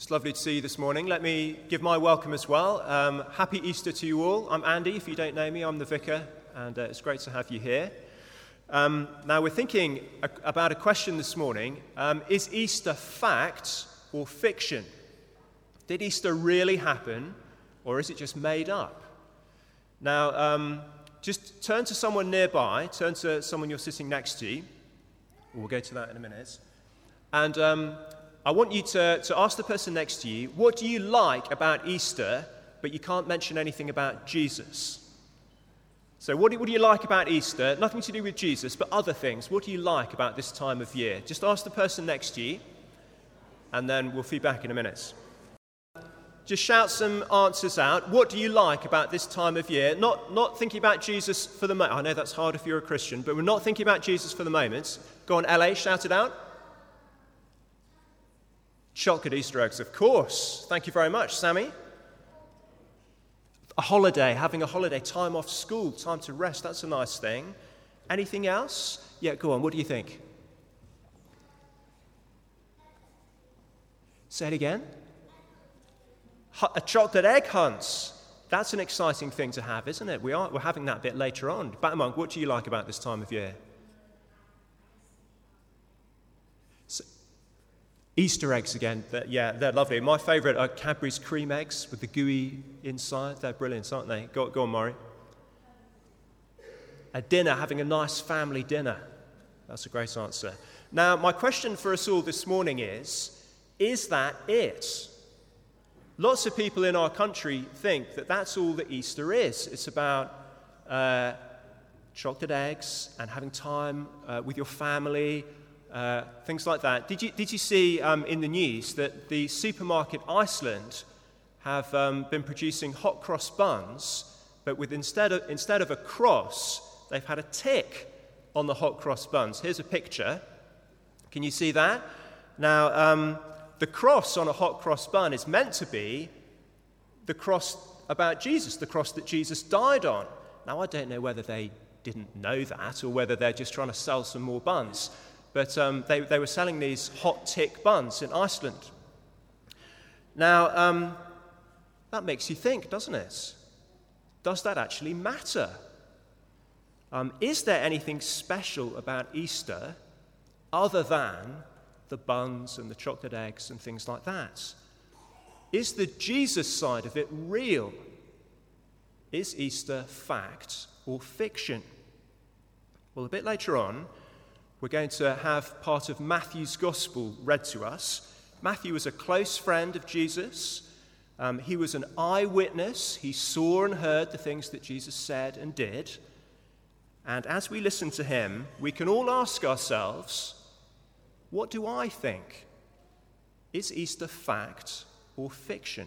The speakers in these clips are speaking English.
It's lovely to see you this morning. Let me give my welcome as well. Happy Easter to you all. I'm Andy. If you don't know me, I'm the vicar, and it's great to have you here. Now, we're thinking about a question this morning. Is Easter fact or fiction? Did Easter really happen, or is it just made up? Now, just turn to someone nearby, turn to someone you're sitting next to. We'll go to that in a minute. And I want you to ask the person next to you, what do you like about Easter, but you can't mention anything about Jesus? So what do you like about Easter? Nothing to do with Jesus, but other things. What do you like about this time of year? Just ask the person next to you, and then we'll feed back in a minute. Just shout some answers out. What do you like about this time of year? Not thinking about Jesus for the moment. I know that's hard if you're a Christian, but we're not thinking about Jesus for the moment. Go on, LA, shout it out. Chocolate Easter eggs, of course. Thank you very much, Sammy. A holiday, having a holiday, time off school, time to rest, that's a nice thing. Anything else? Yeah, go on, what do you think? Say it again. A chocolate egg hunt. That's an exciting thing to have, isn't it? We're having that bit later on. Batmonk, what do you like about this time of year? Easter eggs again, they're lovely. My favourite are Cadbury's cream eggs with the gooey inside. They're brilliant, aren't they? Go on, Maury. A dinner, having a nice family dinner. That's a great answer. Now, my question for us all this morning is that it? Lots of people in our country think that that's all that Easter is. It's about chocolate eggs and having time with your family, things like that. Did you see in the news that the supermarket Iceland have been producing hot cross buns, but with instead of a cross, they've had a tick on the hot cross buns. Here's a picture. Can you see that? Now, the cross on a hot cross bun is meant to be the cross about Jesus, the cross that Jesus died on. Now, I don't know whether they didn't know that or whether they're just trying to sell some more buns. But they were selling these hot tick buns in Iceland. Now, that makes you think, doesn't it? Does that actually matter? Is there anything special about Easter other than the buns and the chocolate eggs and things like that? Is the Jesus side of it real? Is Easter fact or fiction? Well, a bit later on, we're going to have part of Matthew's Gospel read to us. Matthew was a close friend of Jesus. He was an eyewitness. He saw and heard the things that Jesus said and did. And as we listen to him, we can all ask ourselves, what do I think? Is Easter fact or fiction?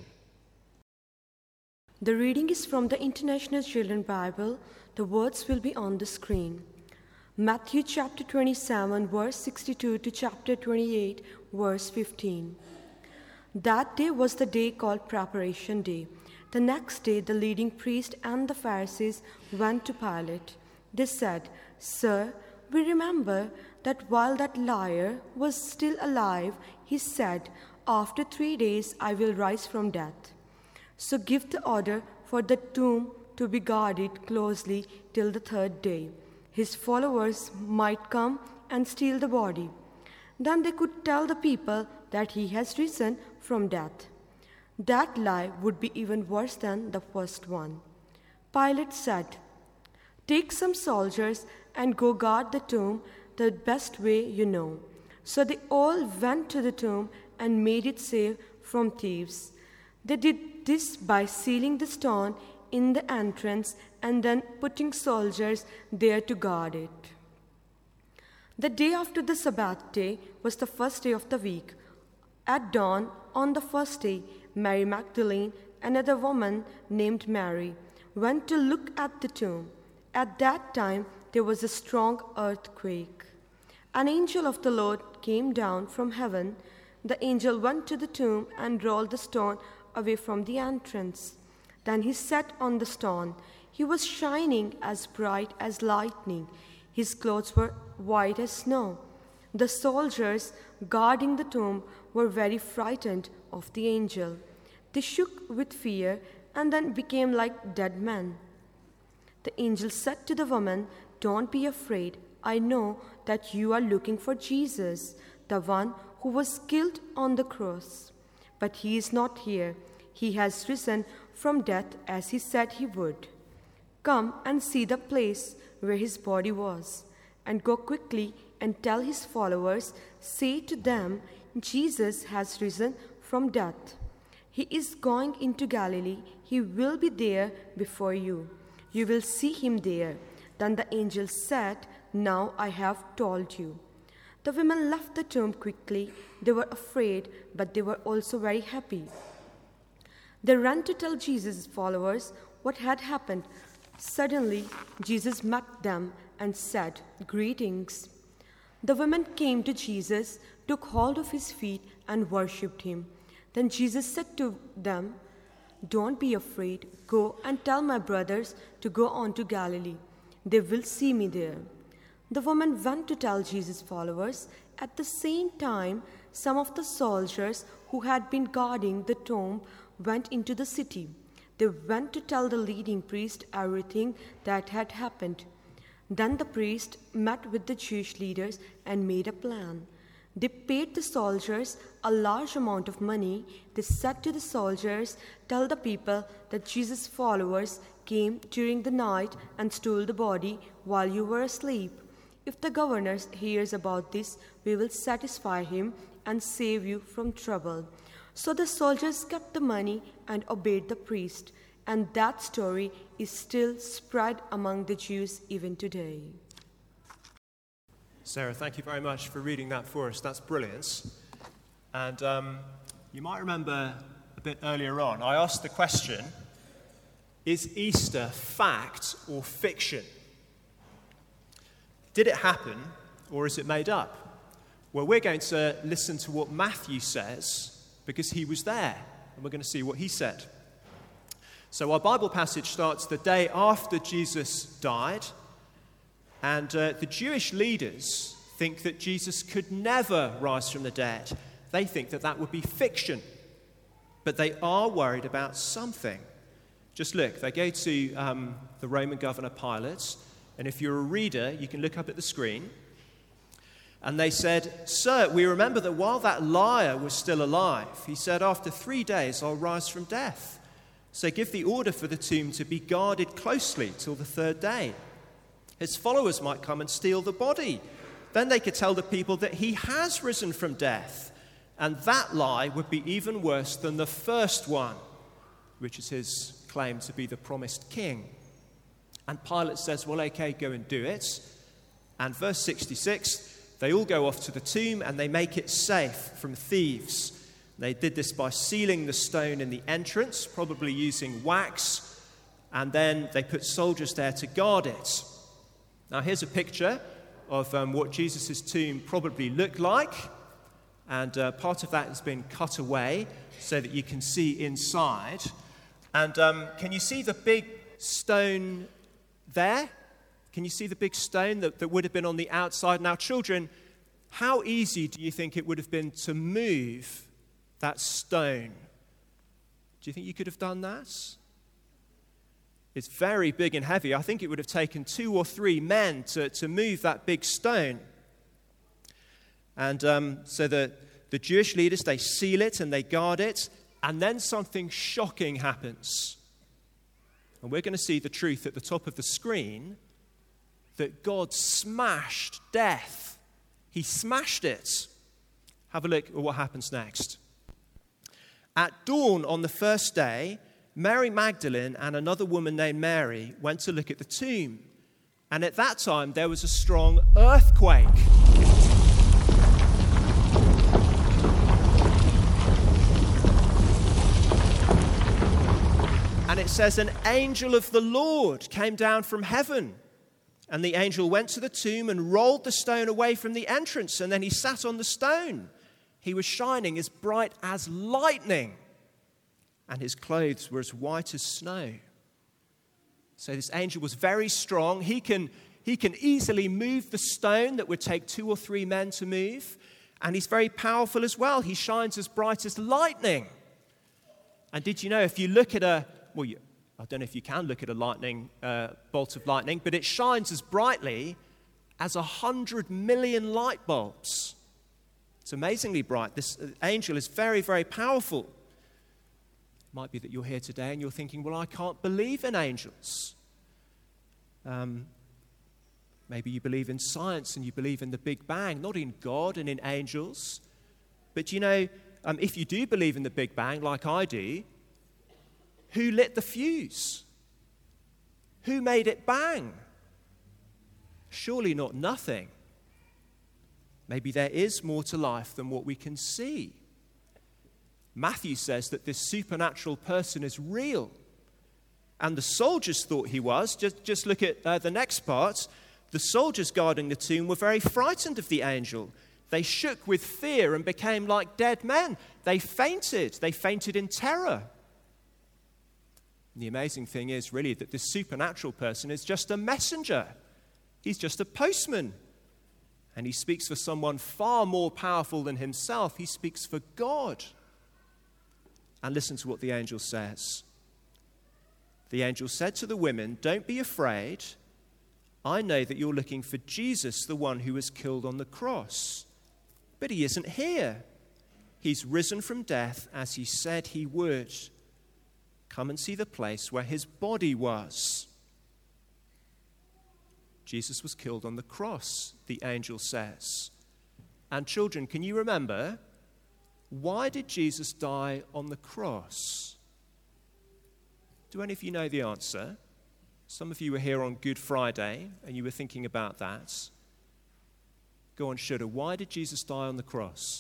The reading is from the International Children's Bible. The words will be on the screen. Matthew chapter 27, verse 62 to chapter 28, verse 15. That day was the day called Preparation Day. The next day, the leading priest and the Pharisees went to Pilate. They said, "Sir, we remember that while that liar was still alive, he said, 'After 3 days I will rise from death.' So give the order for the tomb to be guarded closely till the 3rd day. His followers might come and steal the body. Then they could tell the people that he has risen from death. That lie would be even worse than the first one." Pilate said, "Take some soldiers and go guard the tomb the best way you know." So they all went to the tomb and made it safe from thieves. They did this by sealing the stone in the entrance and then putting soldiers there to guard it. The day after the Sabbath day was the first day of the week. At dawn on the first day, Mary Magdalene, another woman named Mary, went to look at the tomb. At that time there was a strong earthquake. An angel of the Lord came down from heaven. The angel went to the tomb and rolled the stone away from the entrance. Then he sat on the stone. He was shining as bright as lightning. His clothes were white as snow. The soldiers guarding the tomb were very frightened of the angel. They shook with fear and then became like dead men. The angel said to the woman, "Don't be afraid. I know that you are looking for Jesus, the one who was killed on the cross. But he is not here. He has risen from death as he said he would. Come and see the place where his body was, and go quickly and tell his followers, say to them, Jesus has risen from death. He is going into Galilee. He will be there before you. You will see him there." Then the angel said, "Now I have told you." The women left the tomb quickly. They were afraid, but they were also very happy. They ran to tell Jesus' followers what had happened. Suddenly, Jesus met them and said, "Greetings." The women came to Jesus, took hold of his feet, and worshipped him. Then Jesus said to them, "Don't be afraid. Go and tell my brothers to go on to Galilee. They will see me there." The woman went to tell Jesus' followers. At the same time, some of the soldiers who had been guarding the tomb went into the city. They went to tell the leading priest everything that had happened. Then the priest met with the Jewish leaders and made a plan. They paid the soldiers a large amount of money. They said to the soldiers, "Tell the people that Jesus' followers came during the night and stole the body while you were asleep. If the governor hears about this, we will satisfy him and save you from trouble." So the soldiers kept the money and obeyed the priest. And that story is still spread among the Jews even today. Sarah, thank you very much for reading that for us. That's brilliant. And you might remember a bit earlier on, I asked the question, is Easter fact or fiction? Did it happen or is it made up? Well, we're going to listen to what Matthew says because he was there, and we're going to see what he said. So our Bible passage starts the day after Jesus died, and the Jewish leaders think that Jesus could never rise from the dead. They think that that would be fiction, but they are worried about something. Just look, they go to the Roman governor Pilate, and if you're a reader, you can look up at the screen. And they said, "Sir, we remember that while that liar was still alive, he said, 'After 3 days I'll rise from death.' So give the order for the tomb to be guarded closely till the 3rd day. His followers might come and steal the body. Then they could tell the people that he has risen from death. And that lie would be even worse than the first one," which is his claim to be the promised king. And Pilate says, "Well, okay, go and do it." And verse 66, they all go off to the tomb and they make it safe from thieves. They did this by sealing the stone in the entrance, probably using wax, and then they put soldiers there to guard it. Now here's a picture of what Jesus' tomb probably looked like, and part of that has been cut away so that you can see inside. And can you see the big stone there? Can you see the big stone that would have been on the outside? Now, children, how easy do you think it would have been to move that stone? Do you think you could have done that? It's very big and heavy. I think it would have taken 2 or 3 men to move that big stone. And so the Jewish leaders, they seal it and they guard it, and then something shocking happens. And we're going to see the truth at the top of the screen, that God smashed death. He smashed it. Have a look at what happens next. At dawn on the 1st day, Mary Magdalene and another woman named Mary went to look at the tomb. And at that time, there was a strong earthquake. And it says, an angel of the Lord came down from heaven. And the angel went to the tomb and rolled the stone away from the entrance. And then he sat on the stone. He was shining as bright as lightning, and his clothes were as white as snow. So this angel was very strong. He can easily move the stone that would take 2 or 3 men to move. And he's very powerful as well. He shines as bright as lightning. And did you know, if you look at I don't know if you can look at a lightning bolt of lightning, but it shines as brightly as 100 million light bulbs. It's amazingly bright. This angel is very, very powerful. It might be that you're here today and you're thinking, well, I can't believe in angels. Maybe you believe in science and you believe in the Big Bang, not in God and in angels. But you know, if you do believe in the Big Bang, like I do, who lit the fuse? Who made it bang? Surely not nothing. Maybe there is more to life than what we can see. Matthew says that this supernatural person is real. And the soldiers thought he was. Just look at the next part. The soldiers guarding the tomb were very frightened of the angel. They shook with fear and became like dead men. They fainted. They fainted in terror. And the amazing thing is really that this supernatural person is just a messenger. He's just a postman. And he speaks for someone far more powerful than himself. He speaks for God. And listen to what the angel says. The angel said to the women, "Don't be afraid. I know that you're looking for Jesus, the one who was killed on the cross. But he isn't here. He's risen from death as he said he would. Come and see the place where his body was." Jesus was killed on the cross, the angel says. And children, can you remember, why did Jesus die on the cross? Do any of you know the answer? Some of you were here on Good Friday and you were thinking about that. Go on, Shudder. Why did Jesus die on the cross?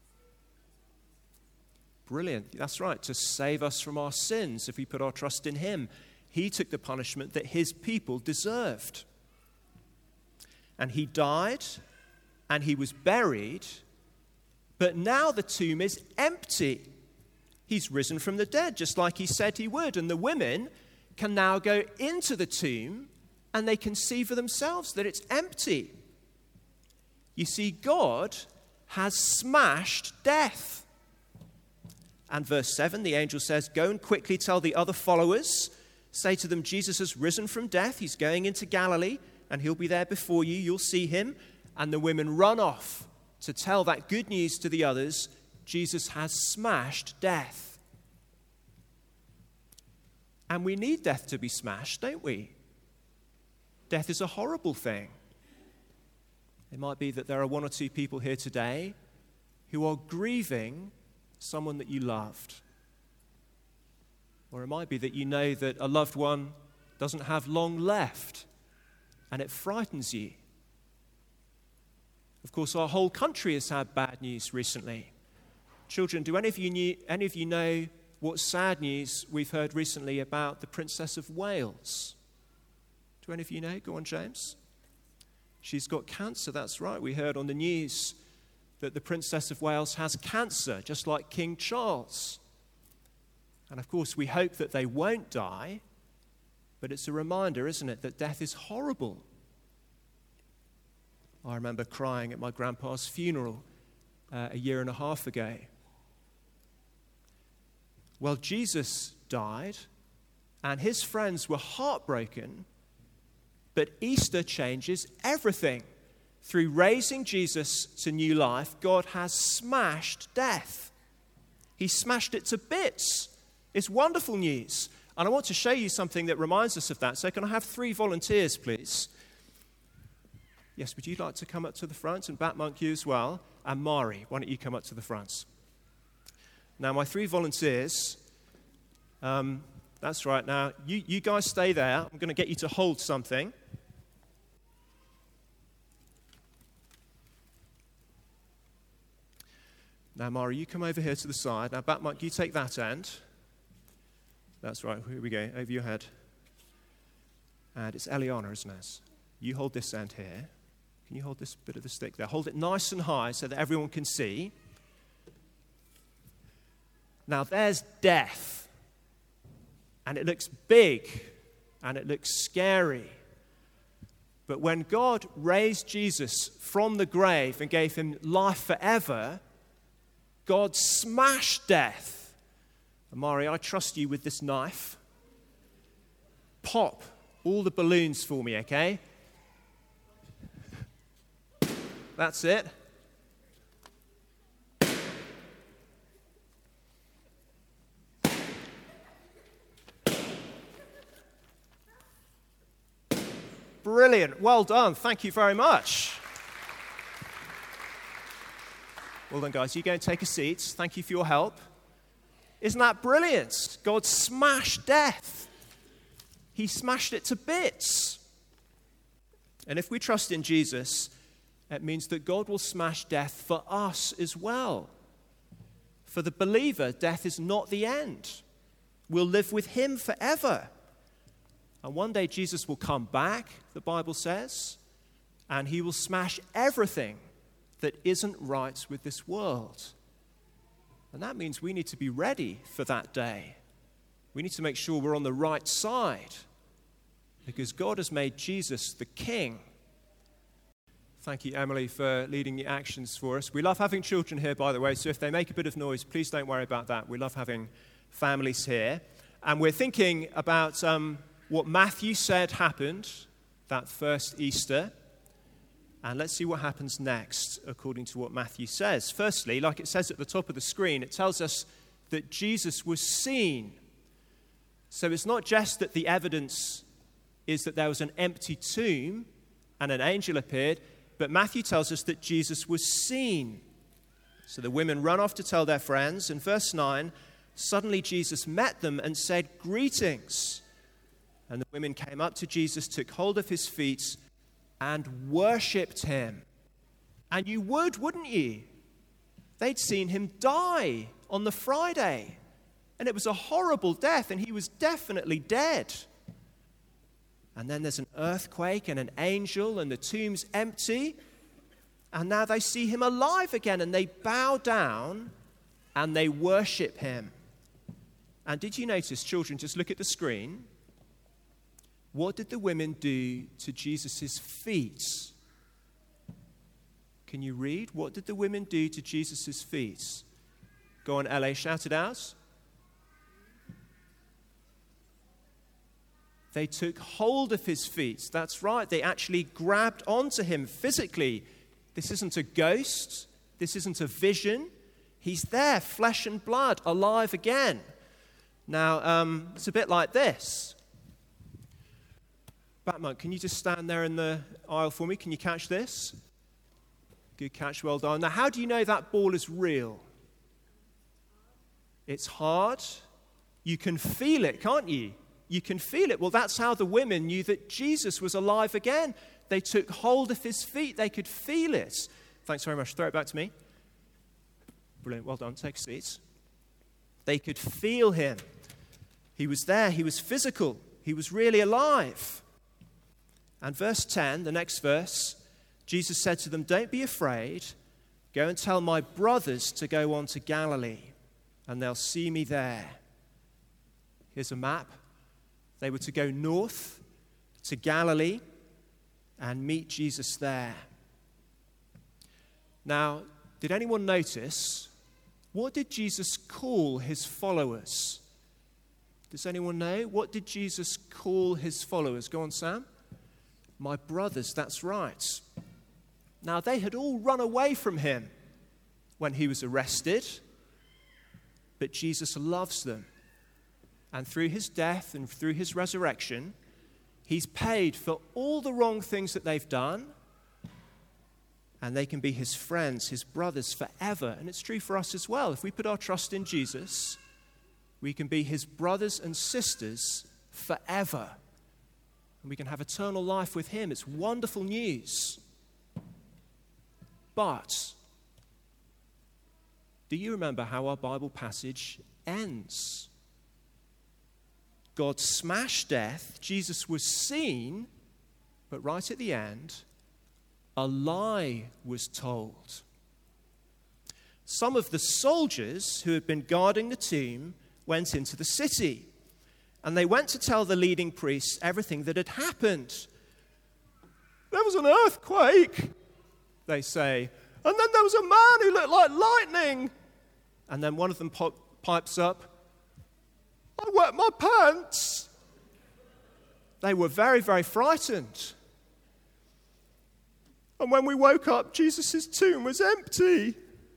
Brilliant. That's right. To save us from our sins if we put our trust in him. He took the punishment that his people deserved. And he died and he was buried. But now the tomb is empty. He's risen from the dead, just like he said he would. And the women can now go into the tomb and they can see for themselves that it's empty. You see, God has smashed death. And verse 7, the angel says, "Go and quickly tell the other followers, say to them, Jesus has risen from death. He's going into Galilee and he'll be there before you. You'll see him." And the women run off to tell that good news to the others. Jesus has smashed death. And we need death to be smashed, don't we? Death is a horrible thing. It might be that there are one or two people here today who are grieving someone that you loved. Or it might be that you know that a loved one doesn't have long left, and it frightens you. Of course, our whole country has had bad news recently. Children, do any of you know what sad news we've heard recently about the Princess of Wales? Do any of you know? Go on, James. She's got cancer, that's right. We heard on the news that the Princess of Wales has cancer, just like King Charles. And of course, we hope that they won't die, but it's a reminder, isn't it, that death is horrible. I remember crying at my grandpa's funeral a year and a half ago. Well, Jesus died, and his friends were heartbroken, but Easter changes everything. Through raising Jesus to new life, God has smashed death. He smashed it to bits. It's wonderful news. And I want to show you something that reminds us of that. So can I have 3 volunteers, please? Yes, would you like to come up to the front? And Batmonk, you as well. And Mari, why don't you come up to the front? Now, my 3 volunteers, that's right. Now, you guys stay there. I'm going to get you to hold something. Now, Mari, you come over here to the side. Now, Batmonk, you take that end. That's right. Here we go. Over your head. And it's Eliana, isn't it? You hold this end here. Can you hold this bit of the stick there? Hold it nice and high so that everyone can see. Now, there's death. And it looks big. And it looks scary. But when God raised Jesus from the grave and gave him life forever, God smashed death. Amari, I trust you with this knife. Pop all the balloons for me, okay? That's it. Brilliant. Well done. Thank you very much. Well done, guys. You go and take a seat. Thank you for your help. Isn't that brilliant? God smashed death. He smashed it to bits. And if we trust in Jesus, it means that God will smash death for us as well. For the believer, death is not the end. We'll live with him forever. And one day Jesus will come back, the Bible says, and he will smash everything that isn't right with this world. And that means we need to be ready for that day. We need to make sure we're on the right side, because God has made Jesus the King. Thank you, Emily, for leading the actions for us. We love having children here, by the way, so if they make a bit of noise, please don't worry about that. We love having families here. And we're thinking about what Matthew said happened that first Easter. And let's see what happens next, according to what Matthew says. Firstly, like it says at the top of the screen, it tells us that Jesus was seen. So it's not just that the evidence is that there was an empty tomb and an angel appeared, but Matthew tells us that Jesus was seen. So the women run off to tell their friends. In verse 9, suddenly Jesus met them and said, "Greetings." And the women came up to Jesus, took hold of his feet, and worshipped him. And you would, wouldn't you? They'd seen him die on the Friday. And it was a horrible death, and he was definitely dead. And then there's an earthquake and an angel, and the tomb's empty. And now they see him alive again, and they bow down and they worship him. And did you notice, children, just look at the screen. What did the women do to Jesus' feet? Can you read? What did the women do to Jesus' feet? Go on, LA, shout it out. They took hold of his feet. That's right. They actually grabbed onto him physically. This isn't a ghost. This isn't a vision. He's there, flesh and blood, alive again. Now, it's a bit like this. Batman, can you just stand there in the aisle for me? Can you catch this? Good catch, well done. Now, how do you know that ball is real? It's hard. You can feel it, can't you? You can feel it. Well, that's how the women knew that Jesus was alive again. They took hold of his feet. They could feel it. Thanks very much. Throw it back to me. Brilliant. Well done. Take a seat. They could feel him. He was there. He was physical. He was really alive. And verse 10, the next verse, Jesus said to them, "Don't be afraid. Go and tell my brothers to go on to Galilee, and they'll see me there." Here's a map. They were to go north to Galilee and meet Jesus there. Now, did anyone notice, what did Jesus call his followers? Does anyone know? What did Jesus call his followers? Go on, Sam. My brothers, that's right. Now, they had all run away from him when he was arrested, but Jesus loves them. And through his death and through his resurrection, he's paid for all the wrong things that they've done, and they can be his friends, his brothers forever. And it's true for us as well. If we put our trust in Jesus, we can be his brothers and sisters forever. And we can have eternal life with him. It's wonderful news. But do you remember how our Bible passage ends? God smashed death. Jesus was seen. But right at the end, a lie was told. Some of the soldiers who had been guarding the tomb went into the city. And they went to tell the leading priests everything that had happened. there was an earthquake, they say. And then there was a man who looked like lightning. And then one of them pipes up, I wet my pants. They were very, very frightened. And when we woke up, Jesus' tomb was empty.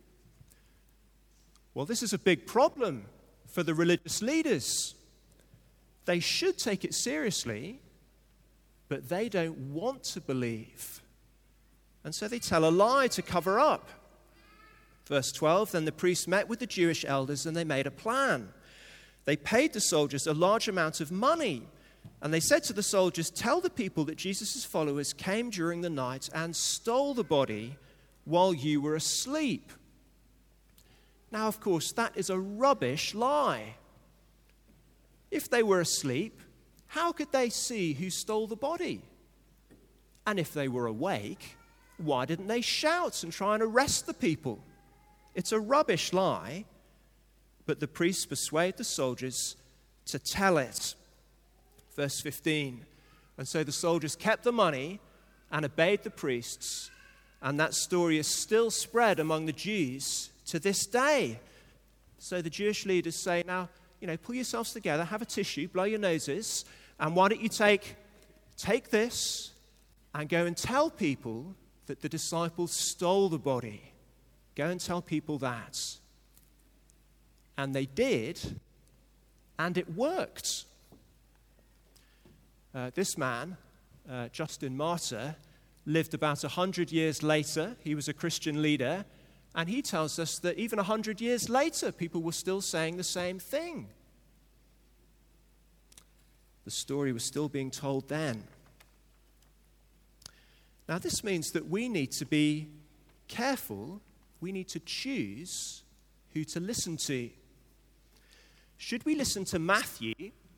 Well, this is a big problem for the religious leaders. They should take it seriously, but they don't want to believe. And so they tell a lie to cover up. Verse 12, then the priests met with the Jewish elders and they made a plan. They paid the soldiers a large amount of money. And they said to the soldiers, tell the people that Jesus' followers came during the night and stole the body while you were asleep. Now, of course, that is a rubbish lie. If they were asleep, how could they see who stole the body? And if they were awake, why didn't they shout and try and arrest the people? It's a rubbish lie, but the priests persuade the soldiers to tell it. Verse 15, and so the soldiers kept the money and obeyed the priests, and that story is still spread among the Jews to this day. So the Jewish leaders say, now, pull yourselves together, have a tissue, blow your noses, and why don't you take this and go and tell people that the disciples stole the body. Go and tell people that. And they did, and it worked. This man, Justin Martyr, lived about 100 years later. He was a Christian leader, and he tells us that even 100 years later, people were still saying the same thing. The story was still being told then. Now, this means that we need to be careful. We need to choose who to listen to. Should we listen to Matthew,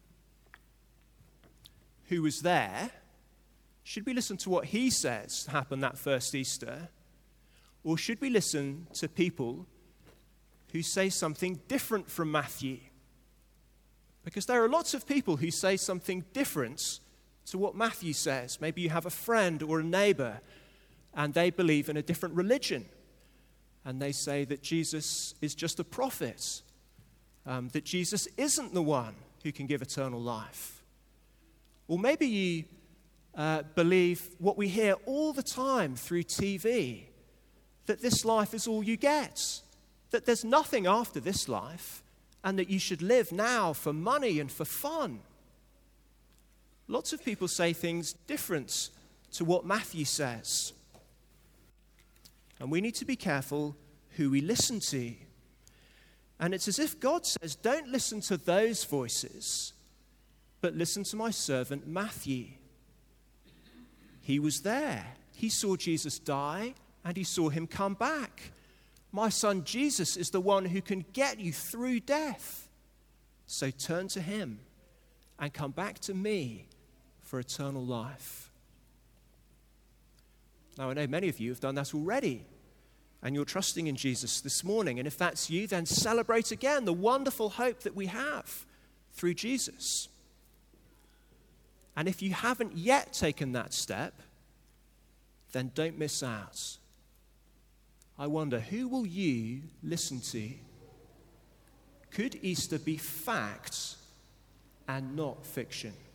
who was there? Should we listen to what he says happened that first Easter? Or should we listen to people who say something different from Matthew? Because there are lots of people who say something different to what Matthew says. Maybe you have a friend or a neighbor, and they believe in a different religion. And they say that Jesus is just a prophet, that Jesus isn't the one who can give eternal life. Or maybe you believe what we hear all the time through TV, that this life is all you get, that there's nothing after this life, and that you should live now for money and for fun. Lots of people say things different to what Matthew says. And we need to be careful who we listen to. And it's as if God says, don't listen to those voices, but listen to my servant Matthew. He was there. He saw Jesus die, and he saw him come back. My son Jesus is the one who can get you through death. So turn to him and come back to me for eternal life. Now, I know many of you have done that already, and you're trusting in Jesus this morning. And if that's you, then celebrate again the wonderful hope that we have through Jesus. And if you haven't yet taken that step, then don't miss out. I wonder, who will you listen to? Could Easter be fact and not fiction?